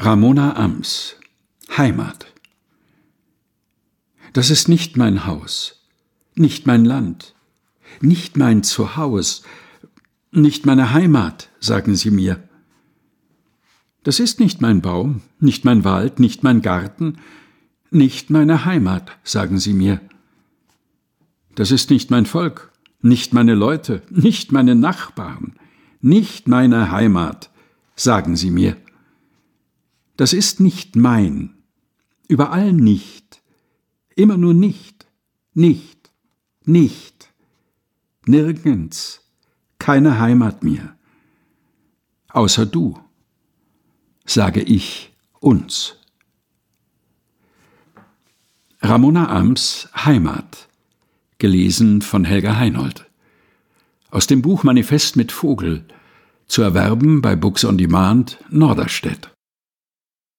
Ramona Ams, Heimat. Das ist nicht mein Haus, nicht mein Land, nicht mein Zuhaus, nicht meine Heimat, sagen sie mir. Das ist nicht mein Baum, nicht mein Wald, nicht mein Garten, nicht meine Heimat, sagen sie mir. Das ist nicht mein Volk, nicht meine Leute, nicht meine Nachbarn, nicht meine Heimat, sagen sie mir. Das ist nicht mein, überall nicht, immer nur nicht, nicht, nicht, nirgends, keine Heimat mir. Außer du, sage ich uns. Ramona Ams, Heimat, gelesen von Helga Heinold. Aus dem Buch Manifest mit Vogel, zu erwerben bei Books on Demand, Norderstedt.